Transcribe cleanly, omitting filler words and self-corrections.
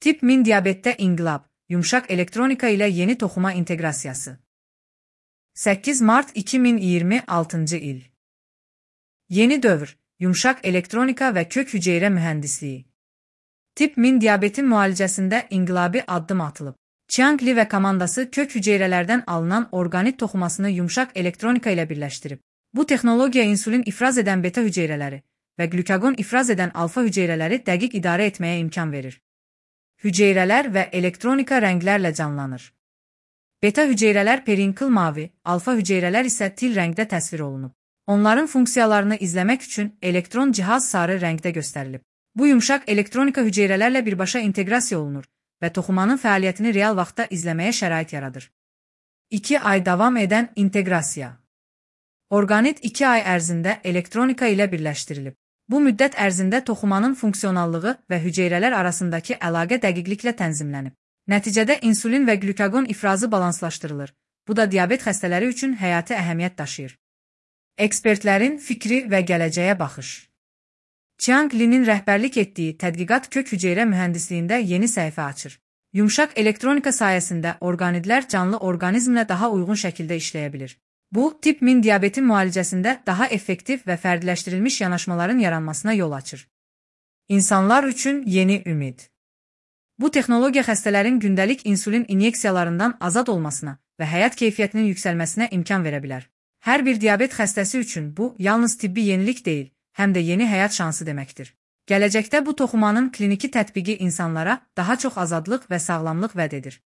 Tip 1000 diabetdə inqilab, yumşaq elektronika ilə yeni toxuma inteqrasiyası. 8 mart 2026 il. Yeni dövr, yumşaq elektronika və kök hüceyrə mühəndisliyi. Tip 1000 diabetin müalicəsində inqilabi addım atılıb. Chiang Li və komandası kök hüceyrələrdən alınan orqanit toxumasını yumşaq elektronika ilə birləşdirib. Bu texnologiya insulin ifraz edən beta hüceyrələri və qlükagon ifraz edən alfa hüceyrələri dəqiq idarə etməyə imkan verir. Hüceyrələr və elektronika rənglərlə canlanır. Beta hüceyrələr perinkl mavi, alfa hüceyrələr isə til rəngdə təsvir olunub. Onların funksiyalarını izləmək üçün elektron cihaz sarı rəngdə göstərilib. Bu yumşaq elektronika hüceyrələrlə birbaşa inteqrasiya olunur və toxumanın fəaliyyətini real vaxtda izləməyə şərait yaradır. 2 ay davam edən inteqrasiya. Orqanit 2 ay ərzində elektronika ilə birləşdirilib. Bu müddət ərzində toxumanın funksionallığı və hüceyrələr arasındakı əlaqə dəqiqliklə tənzimlənib. Nəticədə insulin və qlükagon ifrazı balanslaşdırılır. Bu da diabet xəstələri üçün həyati əhəmiyyət daşıyır. Ekspertlərin fikri və gələcəyə baxış. Chiang Li'nin rəhbərlik etdiyi tədqiqat kök hüceyrə mühəndisliyində yeni səhifə açır. Yumşaq elektronika sayəsində orqanidlər canlı orqanizmlə daha uyğun şəkildə işləyə bilir. Bu, tip 1000 diabetin müalicəsində daha effektiv və fərdiləşdirilmiş yanaşmaların yaranmasına yol açır. İnsanlar üçün yeni ümid. Bu texnologiya xəstələrin gündəlik insulin inyeksiyalarından azad olmasına və həyat keyfiyyətinin yüksəlməsinə imkan verə bilər. Hər bir diabet xəstəsi üçün bu, yalnız tibbi yenilik deyil, həm də yeni həyat şansı deməkdir. Gələcəkdə bu toxumanın kliniki tətbiqi insanlara daha çox azadlıq və sağlamlıq vəd edir.